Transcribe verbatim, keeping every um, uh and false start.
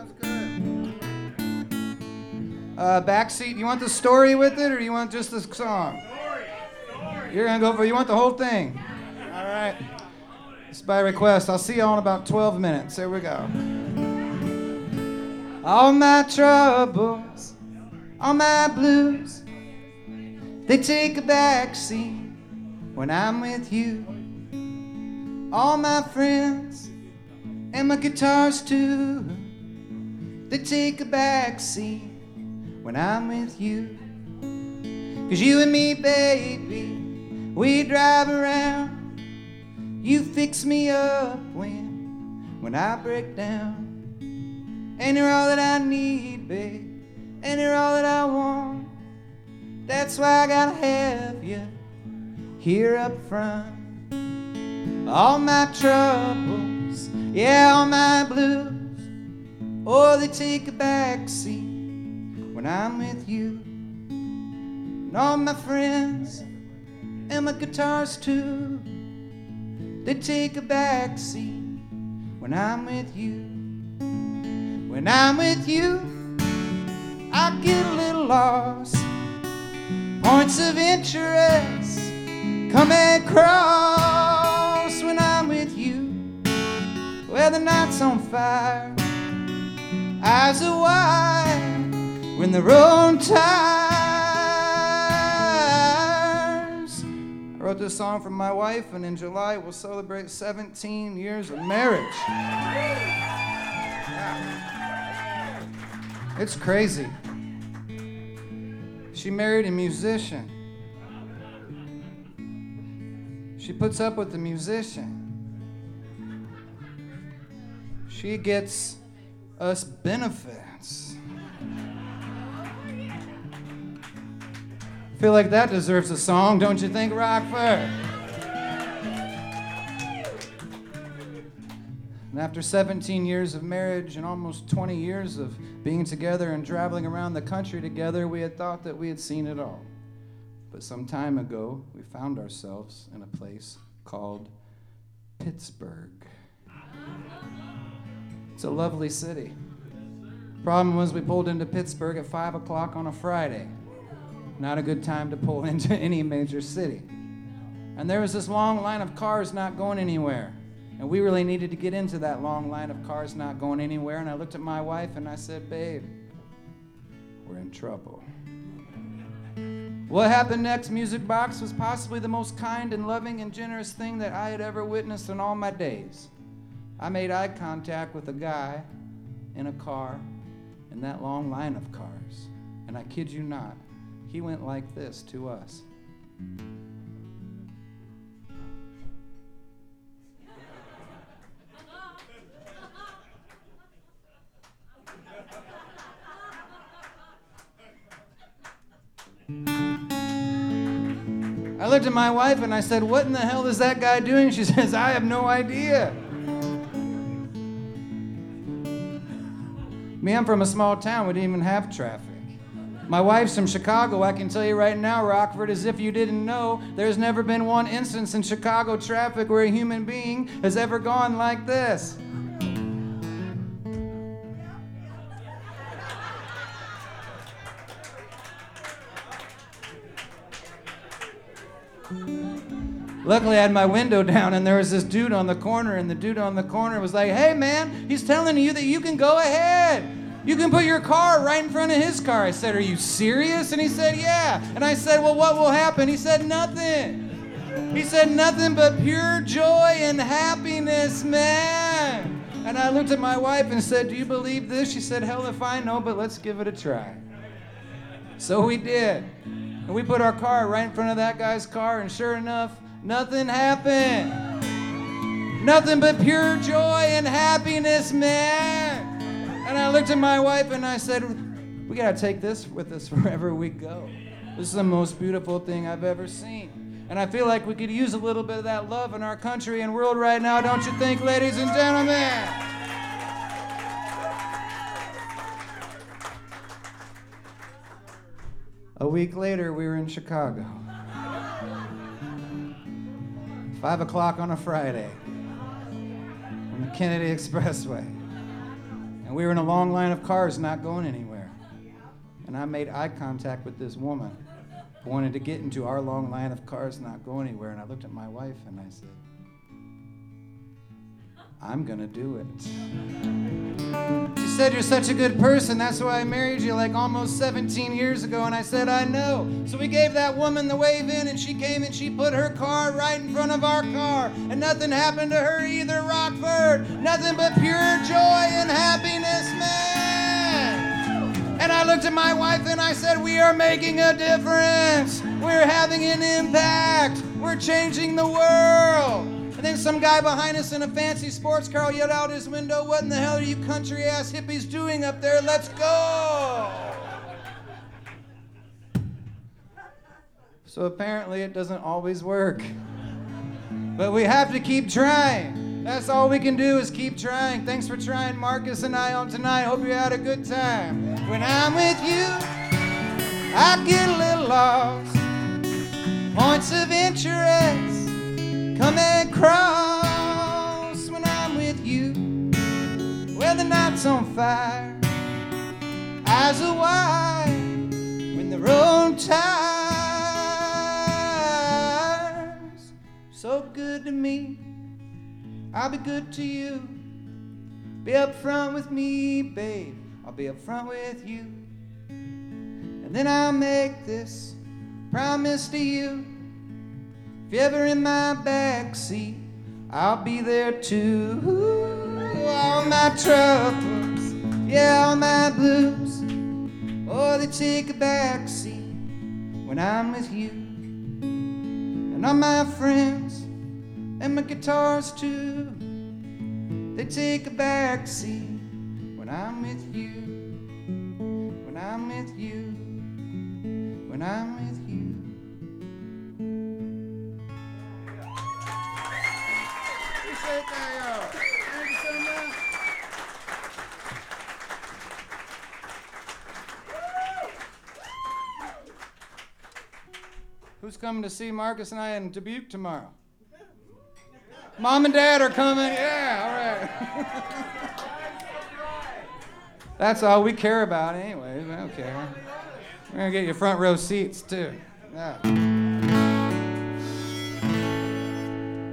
Sounds good. Uh, backseat, you want the story with it, or you want just the song? Story. Story. You're gonna go for, you want the whole thing? All right. It's by request. I'll see y'all in about twelve minutes. Here we go. All my troubles, all my blues, they take a backseat when I'm with you. All my friends and my guitars too, they take a backseat when I'm with you. 'Cause you and me, baby, we drive around. You fix me up when, when I break down. And you're all that I need, babe, and you're all that I want. That's why I gotta have you here up front. All my troubles, yeah, all my blues, oh, they take a backseat when I'm with you. And all my friends and my guitars too, they take a backseat when I'm with you. When I'm with you, I get a little lost. Points of interest come across when I'm with you. Well, the night's on fire, eyes are wide when the road tires. I wrote this song for my wife, and in July we'll celebrate seventeen years of marriage. It's crazy. She married a musician. She puts up with the musician. She gets us benefits. I feel like that deserves a song, don't you think, Rockford? And after seventeen years of marriage and almost twenty years of being together and traveling around the country together, we had thought that we had seen it all. But some time ago, we found ourselves in a place called Pittsburgh. It's a lovely city. Problem was, we pulled into Pittsburgh at five o'clock on a Friday. Not a good time to pull into any major city. And there was this long line of cars not going anywhere. And we really needed to get into that long line of cars not going anywhere. And I looked at my wife and I said, babe, we're in trouble. What happened next, Music Box, was possibly the most kind and loving and generous thing that I had ever witnessed in all my days. I made eye contact with a guy in a car in that long line of cars. And I kid you not, he went like this to us. I looked at my wife and I said, what in the hell is that guy doing? She says, I have no idea. Me, I'm from a small town. We didn't even have traffic. My wife's from Chicago. I can tell you right now, Rockford, as if you didn't know, there's never been one instance in Chicago traffic where a human being has ever gone like this. Luckily, I had my window down, and there was this dude on the corner, and the dude on the corner was like, hey, man, he's telling you that you can go ahead. You can put your car right in front of his car. I said, are you serious? And he said, yeah. And I said, well, what will happen? He said, nothing. He said, nothing but pure joy and happiness, man. And I looked at my wife and said, do you believe this? She said, hell if I know, but let's give it a try. So we did. And we put our car right in front of that guy's car, and sure enough, nothing happened. Nothing but pure joy and happiness, man. And I looked at my wife and I said, we gotta take this with us wherever we go. This is the most beautiful thing I've ever seen. And I feel like we could use a little bit of that love in our country and world right now, don't you think, ladies and gentlemen? A week later, we were in Chicago. Five o'clock on a Friday on the Kennedy Expressway. And And we were in a long line of cars not going anywhere. And I made eye contact with this woman who wanted to get into our long line of cars not going anywhere. And I looked at my wife and I said, I'm gonna do it. She said, you're such a good person. That's why I married you like almost seventeen years ago. And I said, I know. So we gave that woman the wave in and she came and she put her car right in front of our car. And nothing happened to her either, Rockford. Nothing but pure joy and happiness, man. And I looked at my wife and I said, we are making a difference. We're having an impact. We're changing the world. And then some guy behind us in a fancy sports car yelled out his window, what in the hell are you country-ass hippies doing up there? Let's go! So apparently it doesn't always work. But we have to keep trying. That's all we can do is keep trying. Thanks for trying Marcus and I on tonight. Hope you had a good time. When I'm with you, I get a little lost. Points of interest come and cross when I'm with you. Well, the night's on fire, eyes are wide when the road tires. So good to me, I'll be good to you. Be up front with me, babe, I'll be up front with you. And then I'll make this promise to you. If you're ever in my backseat, I'll be there too. All my troubles, yeah, all my blues, oh, they take a backseat when I'm with you. And all my friends and my guitars too, they take a backseat when I'm with you. When I'm with you. When I'm with you. Appreciate that, y'all. Thank you so much. Who's coming to see Marcus and I in Dubuque tomorrow? Mom and Dad are coming. Yeah, all right. That's all we care about anyways. I don't care. We're going to get you front row seats, too. Yeah.